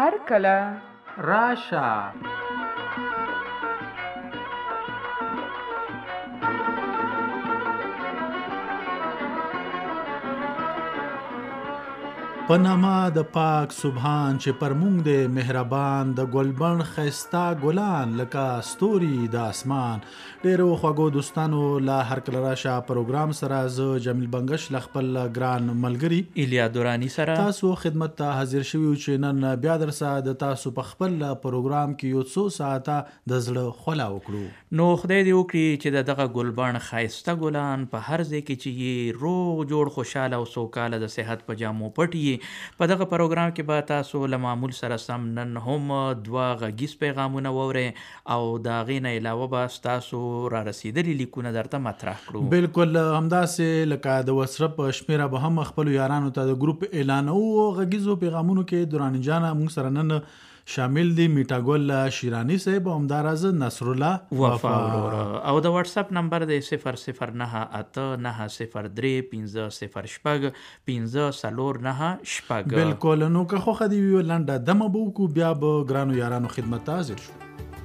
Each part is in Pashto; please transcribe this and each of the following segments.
هر کله راشه. په نامه د پاک سبحان چې پر مونږ دی مهربان، د ګلبن ښایسته ګلان لکه ستوري د اسمان. ډیرو خوږو دوستانو لا هر کله راشه پروګرام سره زه جمیل بنګش له خپل ګران ملګري ایلیا دورانی سره تاسو خدمت ته حاضر شوي چې نن بیا در سره د تاسو په خپل پروګرام کې یو څو ساعته د زړه خوله وکړو. نو خدای دې وکړي چې دغه ګلبن ښایسته ګلان په هر ځای کې چې یې روغ جوړ خوشحاله او سوکاله د صحت په جامو پټ یي. په دغه پروګرام کې به تاسو له معمول سره سم نن هم دوه غږیز پیغامونه واورئ او د هغې نه علاوه به ستاسو را رسېدلي لیکونه درته مطرح کړو. بالکل همداسې لکه د واتساپ شمیره به هم خپلو یارانو ته د ګروپ اعلانوو. غږیزو پیغامونو کې دورانی جانه موږ سره نن شامل دي میټا ګل شیرانی صاحب او همداراز نصرالله وفا او د واتساپ نمبر دی 009895006 بالکل. نو که خوښه دې وي لنډه دمه به وکړو بیا به ګرانو یارانو خدمت ته حاضر شو.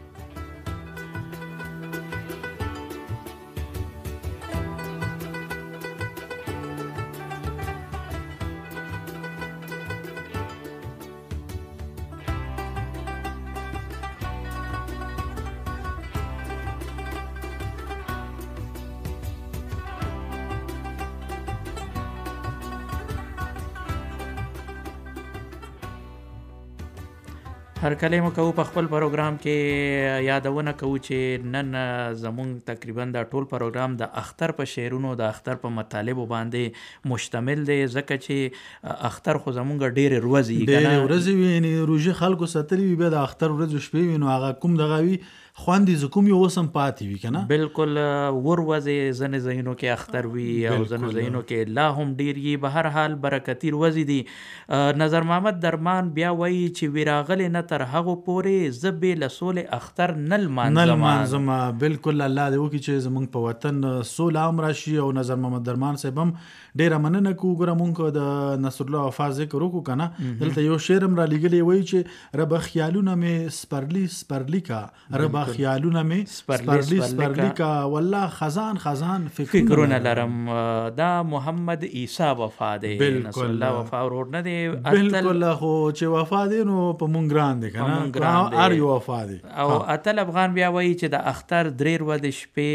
هر کله مو کوو په خپل پروګرام کې یادونه کوو چې نن زمونږ تقریبا د ټول پروګرام د اختر په شعرونو د اختر په مطالبو باندې مشتمل دی، ځکه چې اختر خو زمونږ ډېرې ورځې وي، ډېرې ورځې وي، یعنې روژې خلکو ساتلي وي، بیا د اختر ورځې شپې وي، نو هغه کوم دغه وي خوندې زه کوم یو اوس هم پاتې وي که نه. بالکل ور ورځې ځینې ځایونو کې اختر وي او ځینو ځایونو کې لا هم ډېر وي. به هر حال برکتي ورځې دي. نظر محمد درمان بیا وایي چې وی راغلې نه تر هغو پورې زه بې له سولې اختر نه لمانځمه. بالکل الله دې وکړي چې زمونږ په وطن سوله هم راشي. او نظر محمد درمان صاحب هم ډېره مننه کوو. ګوره مونږ د نصرالله وفا ذکر وکړو که نه، دلته یو شعر هم رالیږلی وایي چې ربه خیالونه مې سپرلی سپرلی کا، ربه خیالونه مې سپرلی کا، والله خزان خزان فکرونه لرم. دا محمد عیسی وفا دی، نصرالله وفا ورور نه دی. بالکل. خو چې وفا دی نو په مونږ ګران دی که نه، هر یو وفا دی. او اتل افغان بیا وایي چې د اختر 3 ورځې شپې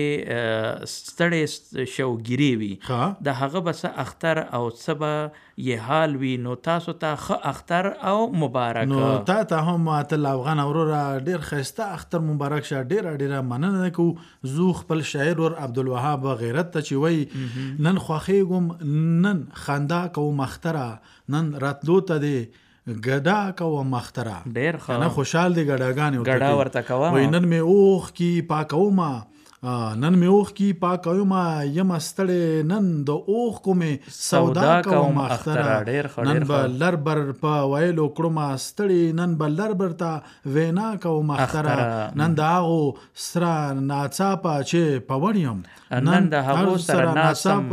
ستړې شوګیرې وي، د هغه به څه اختر او څه به یې حال وي. نو تاسو ته ښه اختر او مبارک. نو تا ته هم اتل افغان وروره ډېر ښایسته اختر مبارک شه. ډېره مننه کوو. زو خپل شاعر ور عبدالوهاب غیرت ته چې وایي نن خوښېږم، نن خندا کوم اختره، نن راتلو ته دی ګډا کوم اختره. ډېر ښه، نه خوشحال دی ګډاګانې ګډا ورته کوه. وایي نن مې اوښ کی پاکومه، نن مې اوښ کی پاکومه، یم ستړی نن د اوښ کومې سودا کوم اختره. نن به لر بر په ویلو کړمه ستړي، نن به لر بر ته وینا کوم اختره. نن د هغو سره ناڅاپه چې په وړیم، نن د هغو سره ناڅم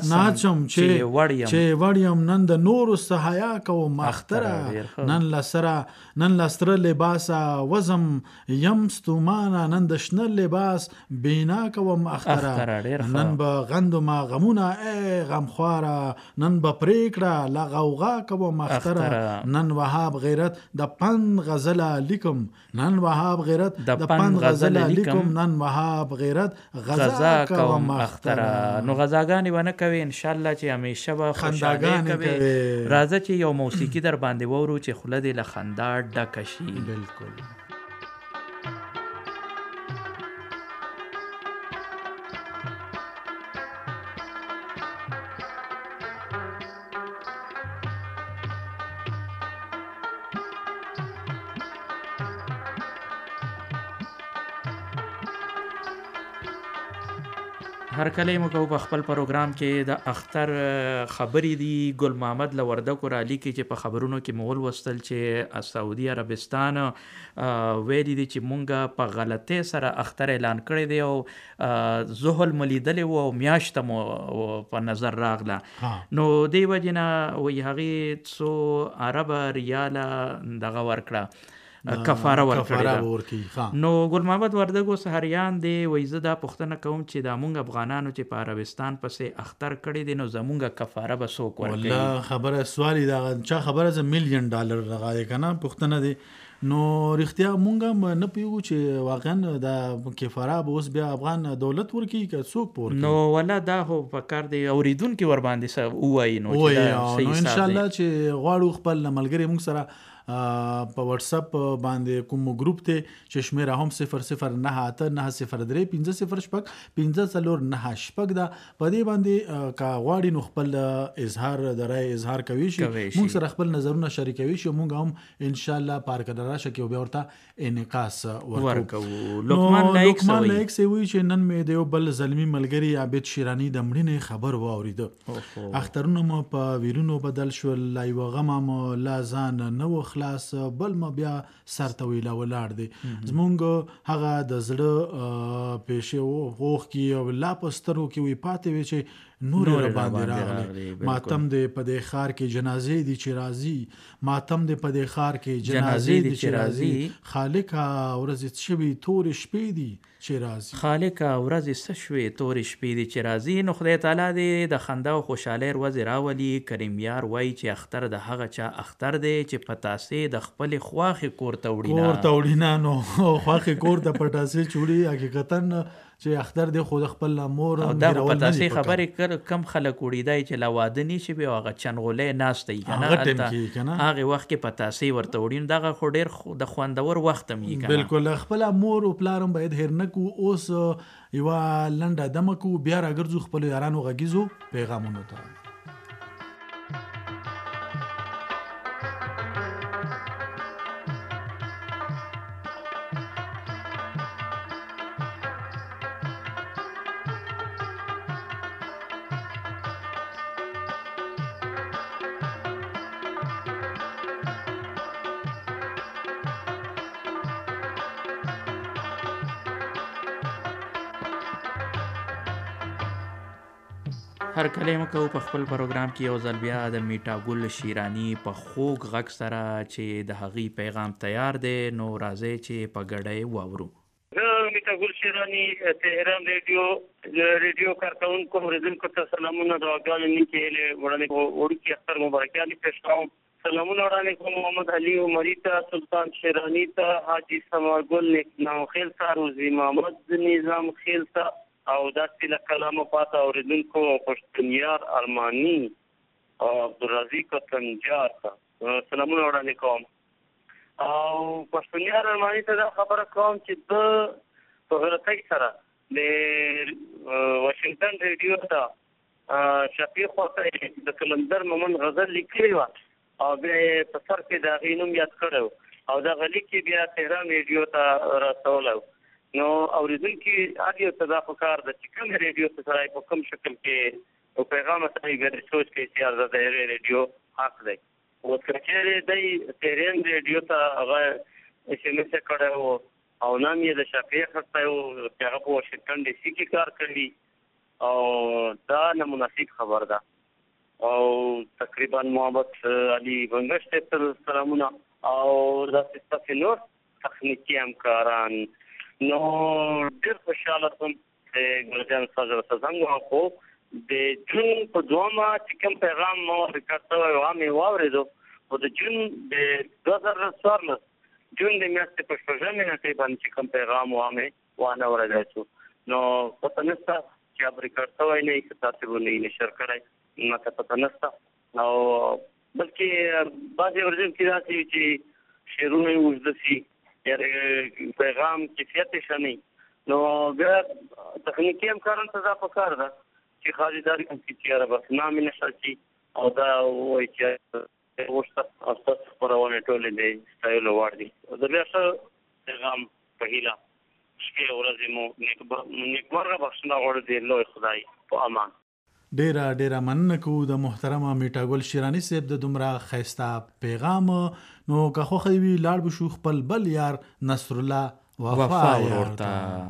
چې وړیم، نن د نورو حیا کوم اختره. نن لسره لباسه وزم یم ستومانه، نن د شنه لباس بینا کوم اختره. نن به غندم غمونه ای غمخواره، نن به پریکړه لغوغا کوم اختره. نن وهاب غیرت د پند غزله لیکم، نن وهاب غیرت د پند غزله لیکم، نن وهاب غیرت غزا کوم اختره. نو غزاګانې ونه کوي انشاءالله چې همیشه به خوشحالي کوي. راځه چې یو موسیقي در باندې وورو چې خوله دې له خندا ډکه شي. بالکل. هر کله مو کو په خپل پروګرام کې د اختر خبرې دي. ګل محمد له وردګو رالیکي چې په خبرونو کې مو ولوستل چې سعودي عربستان ویلي دي چې مونږ په غلطۍ سره اختر اعلان کړی دی او زحل مو لیدلی و او میاشته مو په نظر راغله. نو دې وجې نه وایي هغې څو عربه ریاله دغه ورکړه کفاره ورکړې. نو ګل محمد وردګو سهریان دی وایي زه دا پوښتنه کوم چې دا مونږ افغانانو چې په عربستان پسې اختر کړی دی نو زمونږ کفاره به څوک ورکوي؟ والله خبره سوال دا چا خبره زه $1,000,000 راغلی که نه پوښتنه دی. نو رښتیا مونږ هم نه پوهیږو چې واقعا دا کفاره به اوس بیا افغان دولت ورکوي که څوک به ورکوي. نو والله دا خو پکار دی اورېدونکي ورباندې ووایي نو چې دا صحیح حساب دی. انشاءالله چې غواړو خپل ملګري مونږ سره په واتساپ باندې کوم ګروپ ته چې شمیره هم 0098903506 دا په دې باندې کا غواړي نو خپل اظهار د رائے اظهار کوي شي موږ سره خپل نظرونه شریکوي شي موږ هم ان شاء الله پارک دراشه کې بیا ورته انعکاس ورکو. لقمان لایک سوي چې نن مې د بل زلمی ملګری عابد شیرانی د مړینې خبر واورید. اخترونه مو په ویرونو بدل شول لا یو غم مو لا ځان نو خلاص بل ما بیا سر ته ویلا ولاړ دی. زمونږ هغه د زړه پېښې غوښ کې او لا پسترو کې وی پاتې وي چې نور باندې راغلی. ماتم دې په دې خار کې جنازې دي چې راځي ماتم دې په دې خار کې جنازې دي چې راځي خالقا ورځ شوي تور شپې دي چې راځي خالقا ورځ څه شوي تور شپې دي چې راځي. نو خدای تعالی دې د خندا او خوشحالۍ ورځې راولي. کریم یار وایي چې اختر د هغه چا اختر دی چې پتاسې د خپل خواخې کور ته وړي نو خواخې کور ته پتاسې چوړي حقیقتا چې اختر دی خو د خپل مور او دا پتاسې خبرې کم خلک وړي دی چې لا واده نشي بیا هغه چنغولې ناسته یي که نه هغې وخت کې پتاسې ورته وړي دغه خو ډېر د خوندور وخت هم یي. بلکل خپل مور او پلار هم باید هېر نه کړو. اوس یوه لنډه دمه کړو بیا راګرځو خپلو یارانو غږیزو پیغامونو ته. هر کله مو کو په خپل پروګرام کې یو ځل بیا د میټا ګل شیرانی په خوږ غږ سره چې د هغې پیغام تیار دی نو راځئ چې په ګډه واورو. زه میټا ګل شیرانی تهران ریډیو کارکونکو اوریدونکو ته سلامونه دعاګانې نیکې وړاندې وړوکي اختر مبارکیانې پیش کوم. سلامونه وړاندې کوم محمد علي عمري ته سلطان شیرانی ته حاجي سماګل نیکنام خیل ته روزي محمد نظام خیل ته او داسې له کلامه پاته اورېدونکو پښتونیار ارماني او عبدالرزیق کتنجار ته سلامونه وړاندې کوم. او پښتونیار ارماني ته دا خبره کوم چې د په غلطۍ سره د واشنګټن ریډیو ته شفیع خواته د کلندر مومن غزل لیکلې وه او بیا یې په سر کې د هغې نوم یاد کړی او دغه لیک یې بیا تهران ریډیو ته رسولی. نو اوریدونکي هر یو ته دا پکار ده چې کوم ریډیو ته سړی په کوم شکل کې پیغام سړی ګډ سوچ کوي چې یار د ریډیو حق دی. اوس که چېرې دی تهران ریډیو ته هغه SMS کړی و او نام یې د شفیع اخیستی و چې هغه په واشنګټن DC کې کار کوي او دا نامناسب خبر ده. او تقریبا محمد علي بنګش ته سلامونه او داسې ستاسې نور تخنیکي همکاران. نو ډېر خوشحاله شوم چې ګلجان صاحب سره څنګه وکړو د جون په دومه چې کوم پیغام مو ریکارډ شوی و مې واورېدو او د جون د 2014 جون د میاشتې په شپږمې نېټې باندې چې کوم پیغام و مې وانه اورېدی شو. نو پته نشته چې اب ریکارډ شوی نه یې تاسې به نه یې نشر کړی ماته پته نشته. او بلکې بعضې اورېدونکي داسې وي چې شعرونه یې اوږده شي پیغام کیفیت شنی. نو بیا تخنیکي همکارانو ته دا پکار ده چې خالي دا کوم چې یاره بس نام یې نشته شي او دا وایي چې وروسته او ستاسو خپرونې ټولې د ستایلو وړ دي. د بیا ښه پیغام په هیله شپې ورځې مو نیکمرغه بخښنه غواړو د لوی خدای په امان. ډیره مننه کوو د محترمه میټا ګل شیراني صاحب د دومره ښایسته پیغام. نو که خوښه وي لاړ به شو خپل بل یار نصر الله وفا یار ته.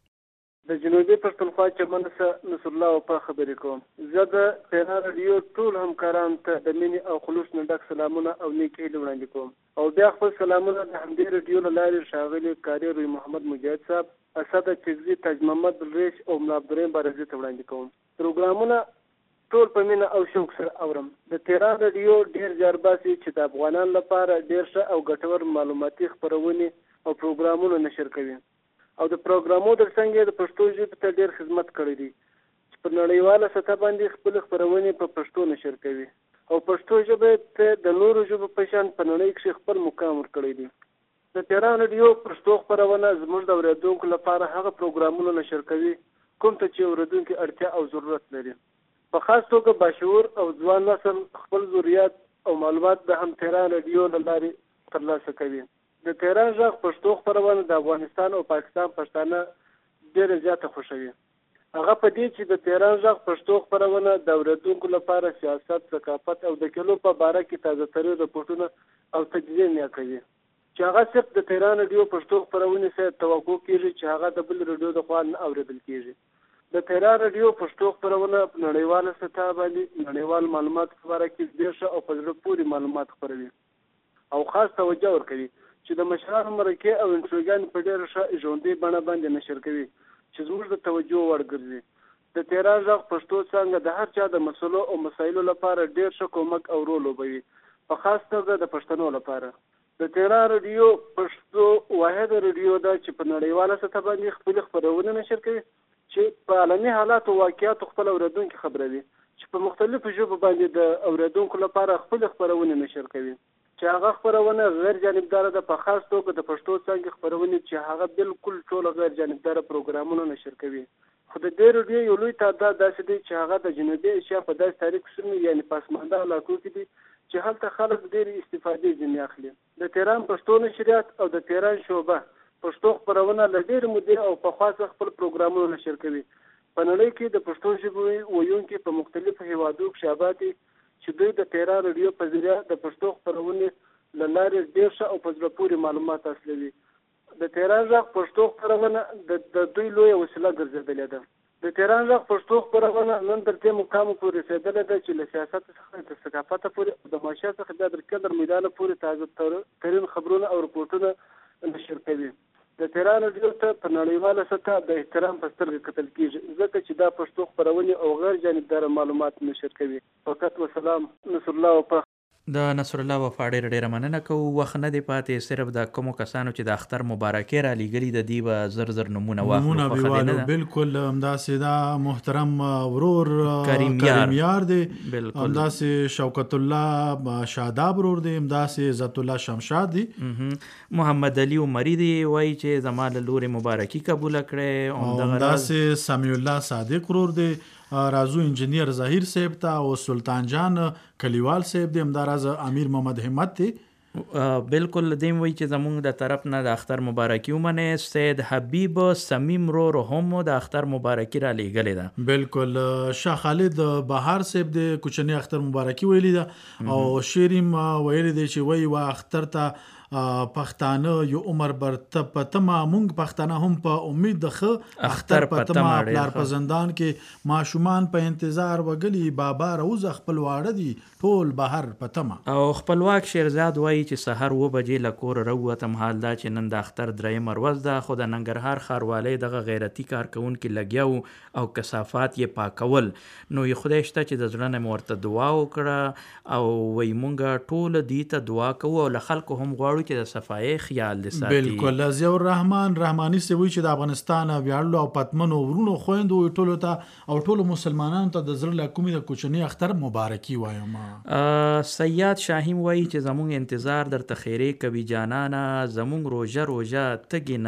د جنوبي پښتونخوا چمن څخه نصر الله وفا خبرې کوم. زه د پیغام رادیو ټول همکارانو ته د مینې او خلوص نه ډک سلامونه او نیکې هیلې وړاندې کوم. او بیا خپل سلامونه د همدې رادیو له لارې ښاغلي قاري روی محمد مجاهد صاحب، اسد چغزي، تاج محمد ریش او ملا عبدالرحیم بارزي ته وړاندې کوم. پروګرامونه ټول په مینه او شوق سره اورم. د تهران رادیو ډېر زیار باسي چې د افغانانو لپاره ډېر ښه او ګټور معلوماتي خپرونې او پروګرامونه نشر کوي. او د پروګرامو ترڅنګ د پښتو ژبې ته ډېر خدمت کړی دی چې په نړیواله سطح باندې خپل خپرونې په پښتو نشر کوي او پښتو ژبې ته د نورو ژبو په شان په نړۍ کې خپل مقام ورکړی دی. د تهران رادیو پښتو خپرونه زموږ د اورېدونکو لپاره هغه پروګرامونه نشر کوي کوم ته چې اورېدونکي اړتیا او ضرورت لري. په خاص توګه باشعور او ځوان نسل خپل ضرورت او معلومات د هم تهران رادیو له لارې ترلاسه کوي. د تهران غږ پښتو خپرونه د افغانستان او پاکستان پښتانه ډېر زیاته خوښوي. هغه په دې چې د تهران غږ پښتو خپرونه د اورېدونکو لپاره سیاست، ثقافت او د کلو په باره کې تازه ترین رپورټونه او تجزیه کوي چې هغه صرف د تهران رادیو پښتو خپرونې سره توقع کیږي چې هغه د بل رادیو د خوا نه اورېدل کیږي. د تهران رادیو پښتو خپرونه په نړیواله سطح باندې نړیوال معلومات په باره کې ډېر ښه او په زړه پورې معلومات خپروي او خاص توجه ورکوي چې د مشرانو مرکې او انټروګانې په ډېره ښه ژوندۍ بڼه باندې نشر کوي چې زموږ د توجه وړ ګرځي. د تهران غږ پښتو څانګه د هر چا د مسلو او مسایلو لپاره ډېر ښه کومک او رول لوبوي، په خاص توګه د پښتنو لپاره. د تهران رادیو پښتو واحد رادیو ده چې په نړیواله سطح باندې خپل خپرونه نشر کوي چې په عالمي حالاتو واقعیاتو خپل اورېدونکي خبروي چې په مختلفو ژبو باندې د اورېدونکو لپاره خپل خپرونه نشر کوي چې هغه خپرونه غیر جانبداره ده، په خاص توګه د پښتو څانګې خپرونې چې هغه بالکل ټول غیر جانبداره پروګرامونه نشر کوي. خو د دې رادیو یو لوی تعداد داسې دی چې هغه د جنوبي ایشیا په داسې تاریخ سیمو یعنې پسمانده علاقو کې دي چې هلته خلک ډېرې استفادې ځینې اخلي. د تهران پښتو نشریات او د تهران شعبه پښتو خپرونه له ډېرې مودې او پخوا څخه خپل پروګرامونه نشر کوي. په نړۍ کې د پښتو ژبې ویونکي په مختلفو هېوادو کې شابات دي چې دوی د تهران رادیو په ذریعه د پښتو خپرونې له لارې ډېر ښه او په زړه پورې معلومات حاصلوي. د تهران غږ پښتو خپرونه د دوی لویه وسیله ګرځېدلې ده. د تهران غږ پښتو خپرونه نن تر دې مقام پورې رسېدلې ده چې له سیاست څخه تر ثقافته پورې او د معیشت څخه بیا تر قدر میدانه پورې تازه ترین خبرونه او رپورټونه نشر کوي. د تهران رادیو ته په نړیواله سطح د احترام په سترګه کتل کیږي ځکه چې دا پښتو خپرونې او غیر جانبداره معلومات نشر کوي. فقط وسلام. نصر الله وفا. د نصر الله وفا ډېره مننه کوو. وخت نه دی پاتې، صرف د کومو کسانو چې د اختر مبارکې را لیږلي د دې به زر نمونه واخلو. بالکل همداسې دا محترم ورور کریم یار دی، همداسې شوکت الله شاداب ورور دی، همداسې عزت الله شمشاد دی، محمد علي عمري دی وایي چې زما له لورې مبارکي قبوله کړې، همداسې سمیع الله صادق ورور دی، رازو انجینیر ظاهر صاحب ته او سلطان جان کلیوال صاحب دی، همداراز امیر محمد همت دی. بالکل دیم وی چې زمونږ د طرف نه د اختر مبارکي ومنه. سید حبیب سمیم رو هم د اختر مبارکي را لیږلې ده. بالکل شاه خالد بهار صاحب د کوچنی اختر مبارکي ویلي ده او شیریم ویلي دی چې وی وا اختر ته پښتانه یو عمر برته پتما مونږ پښتانه هم په امید ده اختر پتما پلار په زندان کې ماشومان په انتظار وګلی بابا روز خپل واړه دي ټول بهر پتما. او خپلواک شیرزاد وایي چې سحر 2 بجې له کوره راووتم، حال دا چې نن د اختر درېیم ورځ ده، خو د ننګرهار ښاروالی دغه غیرتي کارکوونکي لګیا او کثافات یې پاکول. نو یې خدای شته چې د زړه نه مې ورته دعا وکړه او وایي مونږ ټول دې ته دعا کوو او له خلکو هم غواړو چې د صفایي خیال دې ساتي. بالکل ضیاء الرحمن رحماني سی وایي چې د افغانستان ویاړلو او پتمنو ورونو خویندو ټولو ته او ټولو مسلمانانو ته د زړه له کومې د کوچني اختر مبارکي وایم. سیاد شاهیم وایي چې زمونږ انتظار درته خیرې کوي جانانا، زمونږ روژه تګې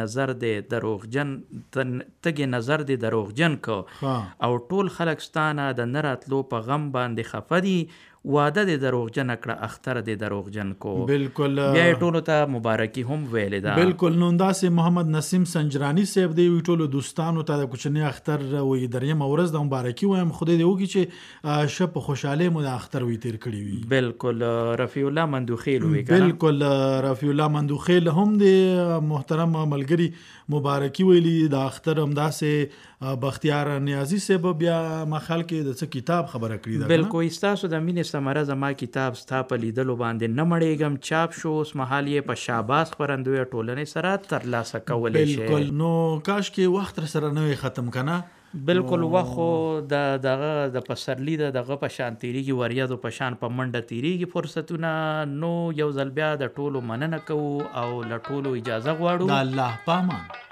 نظر دې دروغجن کو او ټول خلک ستانه د نه راتلو په غم باندې خفه دي، واده د دروغجن کړه اختر د دروغجن کو بالکل بیا ټولو ته مبارکي هم ویلې ده. بالکل نو داسې محمد نسیم سنجرانی صاحب دی ټولو دوستانو ته د کوچنی اختر وې دریم ورځ د مبارکي وایم خدای دې وکړي چې شپ خوشاله مو د اختر وې تیر کړی وي. بالکل رفیع الله مندوخیل وی کنه. بالکل رفیع الله مندوخیل هم د محترم ملګری مبارکي ویلی د اختر هم داسې بختیار نیازی صاحب بیا مخال کې د څه کتاب خبره کړې ده. بالکل استاسو د مینې ثمره زما کتاب ستا په لیدلو باندې نه مړېږم چاپ شو اوس مهال یې په شاباس خپرندوی ټولنې سره ترلاسه کولی شي. بالکل نو کاش کې وخت سره نه ختم کنه. بالکل وخو دغه د پسرلی دغه په شان تیریږي وریاضو په شان په منډه تیریږي فرصتونه. نو یو ځل بیا د ټولو مننه کوو او له ټولو اجازه غواړو. د الله پامان.